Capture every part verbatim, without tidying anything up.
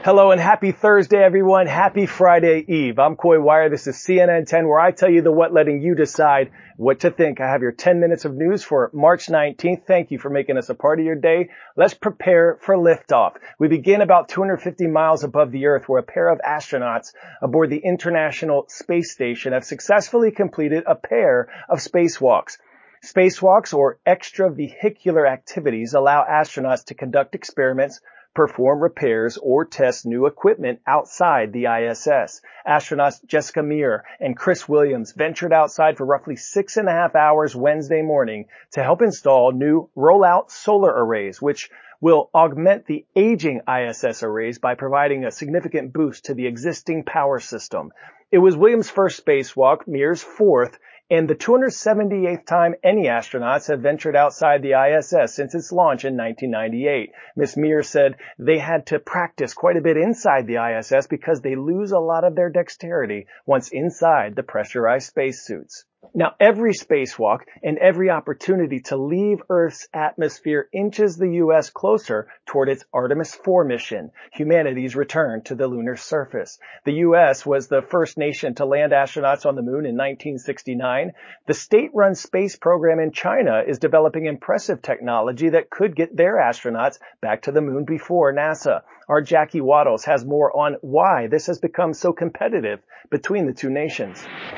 Hello and happy Thursday, everyone. Happy Friday Eve. I'm Coy Wire. This is C N N ten, where I tell you the what, letting you decide what to think. I have your ten minutes of news for March nineteenth. Thank you for making us a part of your day. Let's prepare for liftoff. We begin about two hundred fifty miles above the Earth, where a pair of astronauts aboard the International Space Station have successfully completed a pair of spacewalks. Spacewalks, or extravehicular activities, allow astronauts to conduct experiments, perform repairs, or test new equipment outside the I S S. Astronauts Jessica Meir and Chris Williams ventured outside for roughly six and a half hours Wednesday morning to help install new rollout solar arrays, which will augment the aging I S S arrays by providing a significant boost to the existing power system. It was Williams' first spacewalk, Meir's fourth, and the two hundred seventy-eighth time any astronauts have ventured outside the I S S since its launch in nineteen ninety-eight. Miz Meir said they had to practice quite a bit inside the I S S because they lose a lot of their dexterity once inside the pressurized spacesuits. Now, every spacewalk and every opportunity to leave Earth's atmosphere inches the U S closer toward its Artemis four mission, humanity's return to the lunar surface. The U S was the first nation to land astronauts on the moon in nineteen sixty-nine. The state-run space program in China is developing impressive technology that could get their astronauts back to the moon before NASA. Our Jackie Waddles has more on why this has become so competitive between the two nations.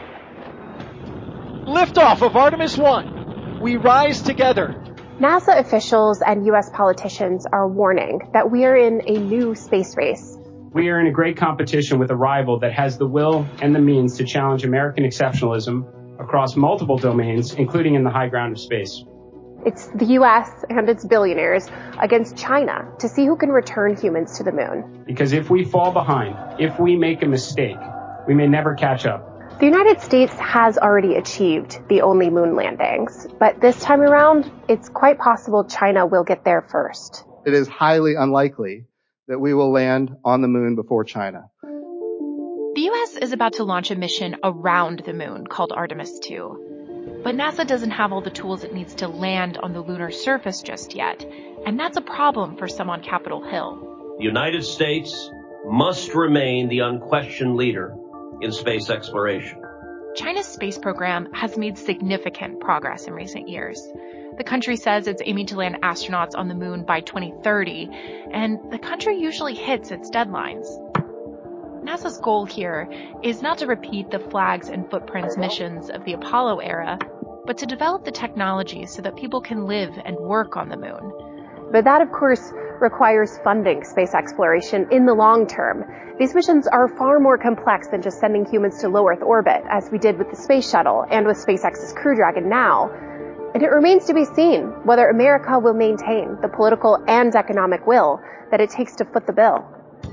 Liftoff of Artemis one. We rise together. NASA officials and U S politicians are warning that we are in a new space race. We are in a great competition with a rival that has the will and the means to challenge American exceptionalism across multiple domains, including in the high ground of space. It's the U S and its billionaires against China to see who can return humans to the moon. Because if we fall behind, if we make a mistake, we may never catch up. The United States has already achieved the only moon landings, but this time around, it's quite possible China will get there first. It is highly unlikely that we will land on the moon before China. The U S is about to launch a mission around the moon called Artemis two. But NASA doesn't have all the tools it needs to land on the lunar surface just yet, and that's a problem for some on Capitol Hill. The United States must remain the unquestioned leader in space exploration. China's space program has made significant progress in recent years. The country says it's aiming to land astronauts on the moon by twenty thirty, and the country usually hits its deadlines. NASA's goal here is not to repeat the flags and footprints missions of the Apollo era, but to develop the technology so that people can live and work on the moon. But that, of course, requires funding space exploration in the long term. These missions are far more complex than just sending humans to low Earth orbit, as we did with the Space Shuttle and with SpaceX's Crew Dragon now. And it remains to be seen whether America will maintain the political and economic will that it takes to foot the bill.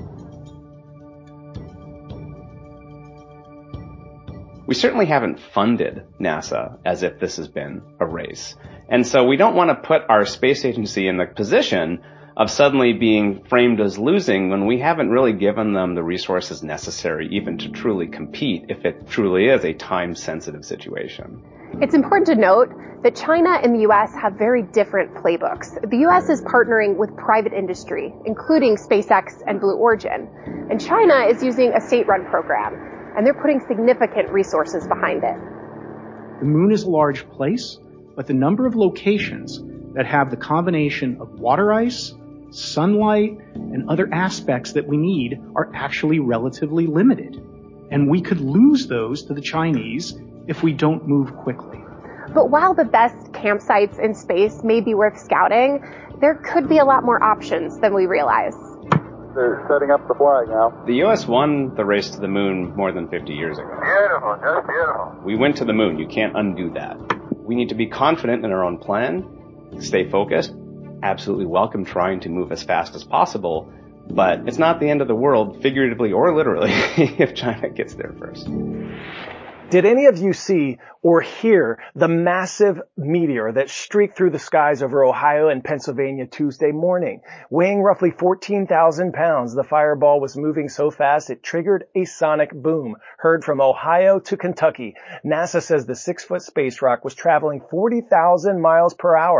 We certainly haven't funded NASA as if this has been a race. And so we don't want to put our space agency in the position of suddenly being framed as losing when we haven't really given them the resources necessary even to truly compete if it truly is a time-sensitive situation. It's important to note that China and the U S have very different playbooks. The U S is partnering with private industry, including SpaceX and Blue Origin. And China is using a state-run program, and they're putting significant resources behind it. The moon is a large place, but the number of locations that have the combination of water ice, sunlight, and other aspects that we need are actually relatively limited. And we could lose those to the Chinese if we don't move quickly. But while the best campsites in space may be worth scouting, there could be a lot more options than we realize. They're setting up the flag now. The U S won the race to the moon more than fifty years ago. Beautiful, just beautiful. We went to the moon. You can't undo that. We need to be confident in our own plan, stay focused, absolutely welcome trying to move as fast as possible, but it's not the end of the world, figuratively or literally, if China gets there first. Did any of you see or hear the massive meteor that streaked through the skies over Ohio and Pennsylvania Tuesday morning? Weighing roughly fourteen thousand pounds, the fireball was moving so fast it triggered a sonic boom, heard from Ohio to Kentucky. NASA says the six-foot space rock was traveling forty thousand miles per hour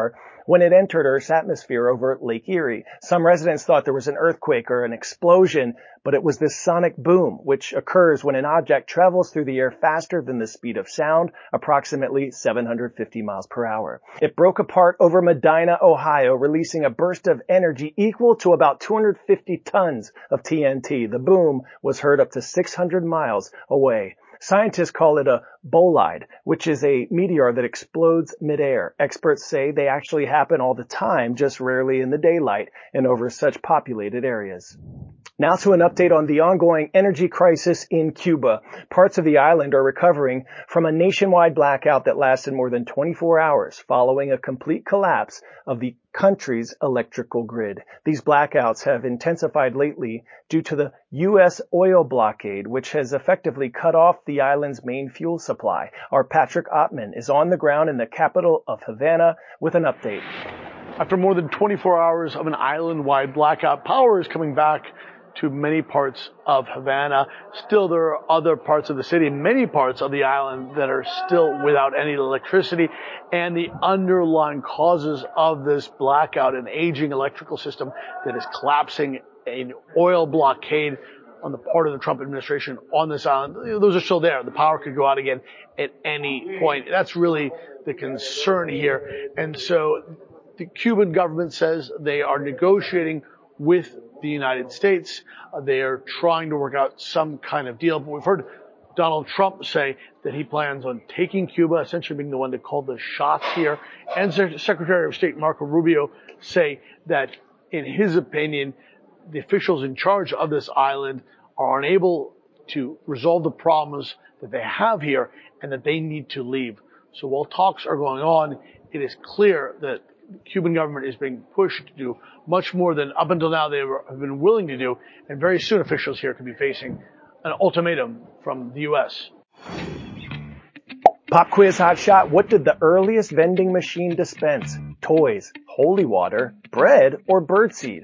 when it entered Earth's atmosphere over Lake Erie. Some residents thought there was an earthquake or an explosion, but it was this sonic boom, which occurs when an object travels through the air faster than the speed of sound, approximately seven hundred fifty miles per hour. It broke apart over Medina, Ohio, releasing a burst of energy equal to about two hundred fifty tons of T N T. The boom was heard up to six hundred miles away. Scientists call it a bolide, which is a meteor that explodes midair. Experts say they actually happen all the time, just rarely in the daylight and over such populated areas. Now to an update on the ongoing energy crisis in Cuba. Parts of the island are recovering from a nationwide blackout that lasted more than twenty-four hours following a complete collapse of the country's electrical grid. These blackouts have intensified lately due to the U S oil blockade, which has effectively cut off the island's main fuel supply. Our Patrick Ottman is on the ground in the capital of Havana with an update. After more than twenty-four hours of an island-wide blackout, power is coming back to many parts of Havana. Still, there are other parts of the city, many parts of the island that are still without any electricity, and the underlying causes of this blackout, an aging electrical system that is collapsing, an oil blockade on the part of the Trump administration on this island. Those are still there. The power could go out again at any point. That's really the concern here. And so the Cuban government says they are negotiating with the United States. Uh, they are trying to work out some kind of deal. But we've heard Donald Trump say that he plans on taking Cuba, essentially being the one to call the shots here. And Secretary of State Marco Rubio say that, in his opinion, the officials in charge of this island are unable to resolve the problems that they have here and that they need to leave. So while talks are going on, it is clear that the Cuban government is being pushed to do much more than up until now they were, have been willing to do, and very soon officials here could be facing an ultimatum from the U S. Pop quiz hot shot. What did the earliest vending machine dispense? Toys, holy water, bread, or birdseed?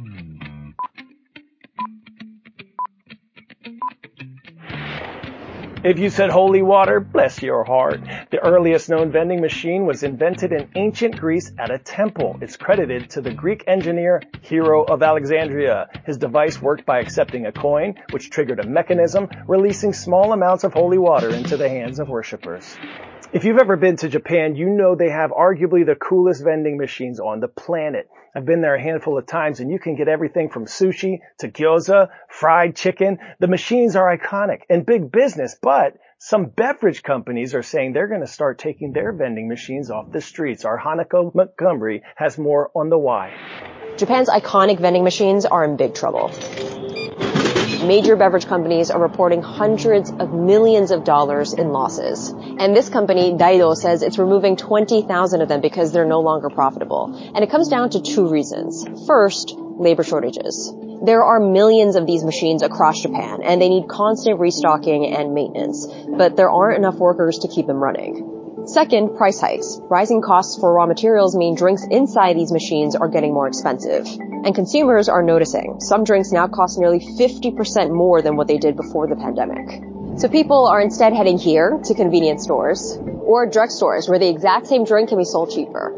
If you said holy water, bless your heart. The earliest known vending machine was invented in ancient Greece at a temple. It's credited to the Greek engineer Hero of Alexandria. His device worked by accepting a coin, which triggered a mechanism, releasing small amounts of holy water into the hands of worshippers. If you've ever been to Japan, you know they have arguably the coolest vending machines on the planet. I've been there a handful of times, and you can get everything from sushi to gyoza, fried chicken. The machines are iconic and big business, but some beverage companies are saying they're going to start taking their vending machines off the streets. Our Hanako Montgomery has more on the why. Japan's iconic vending machines are in big trouble. Major beverage companies are reporting hundreds of millions of dollars in losses. And this company, Daido, says it's removing twenty thousand of them because they're no longer profitable. And it comes down to two reasons. First, labor shortages. There are millions of these machines across Japan, and they need constant restocking and maintenance. But there aren't enough workers to keep them running. Second, price hikes. Rising costs for raw materials mean drinks inside these machines are getting more expensive. And consumers are noticing. Some drinks now cost nearly fifty percent more than what they did before the pandemic. So people are instead heading here to convenience stores or drugstores where the exact same drink can be sold cheaper.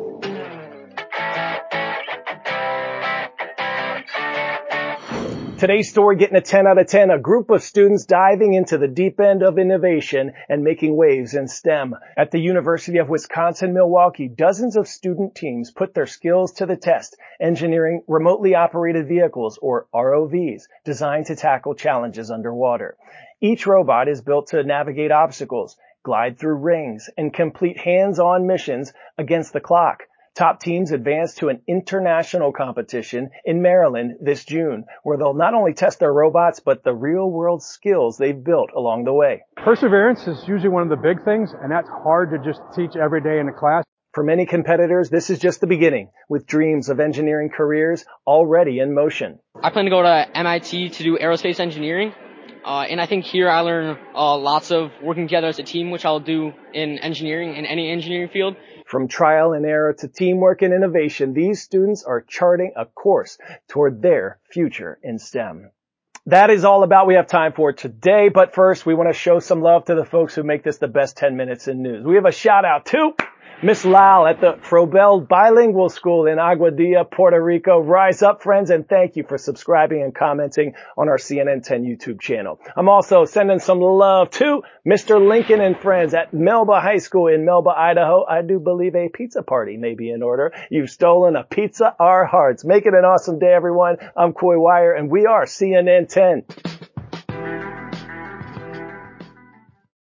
Today's story getting a ten out of ten, a group of students diving into the deep end of innovation and making waves in STEM. At the University of Wisconsin-Milwaukee, dozens of student teams put their skills to the test, engineering remotely operated vehicles, or R O Vs, designed to tackle challenges underwater. Each robot is built to navigate obstacles, glide through rings, and complete hands-on missions against the clock. Top teams advance to an international competition in Maryland this June, where they'll not only test their robots, but the real-world skills they've built along the way. Perseverance is usually one of the big things, and that's hard to just teach every day in a class. For many competitors, this is just the beginning, with dreams of engineering careers already in motion. I plan to go to M I T to do aerospace engineering, uh, and I think here I learn uh, lots of working together as a team, which I'll do in engineering, in any engineering field. From trial and error to teamwork and innovation, these students are charting a course toward their future in STEM. That is all about we have time for today, but first we want to show some love to the folks who make this the best ten minutes in news. We have a shout out to Miss Lau at the Frobel Bilingual School in Aguadilla, Puerto Rico. Rise up, friends, and thank you for subscribing and commenting on our C N N ten YouTube channel. I'm also sending some love to Mister Lincoln and friends at Melba High School in Melba, Idaho. I do believe a pizza party may be in order. You've stolen a pizza, our hearts. Make it an awesome day, everyone. I'm Coy Wire, and we are C N N ten.